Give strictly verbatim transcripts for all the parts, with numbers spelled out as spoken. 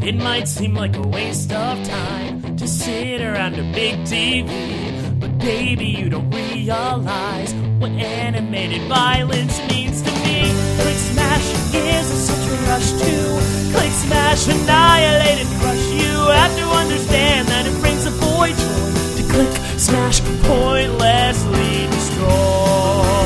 It might seem like a waste of time to sit around a big T V, but baby, you don't realize what animated violence means to me. Click Smash is such a rush to click Smash, annihilate and crush. You have to understand that it brings a boy joy to click Smash, pointlessly destroy.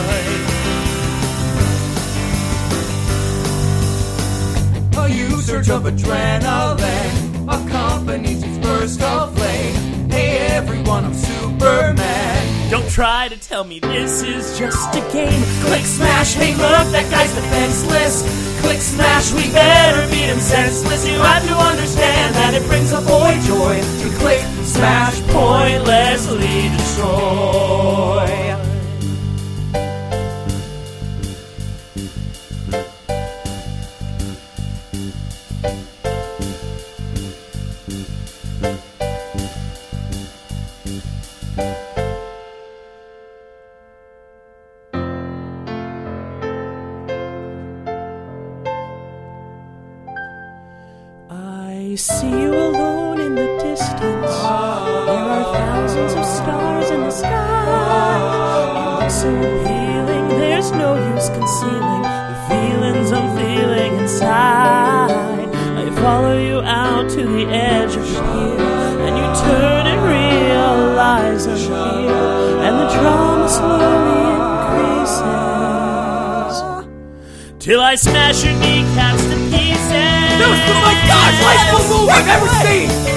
A usage of adrenaline accompanies its burst of flame. Hey everyone, I'm Superman. Don't try to tell me this is just a game. Click Smash, hey look, that guy's defenseless. Click Smash, we better beat him senseless. You have to understand that it brings a boy joy to click Smash, pointlessly destroy. I see you alone in the distance. There are thousands of stars in the sky. You look so appealing, there's no use concealing the feelings I'm feeling inside. I follow you out to the edge of the pier, and you turn and realize I'm here, and the drama slowly increases till I smash your kneecaps to pieces. That was the most godlike movie I've ever seen!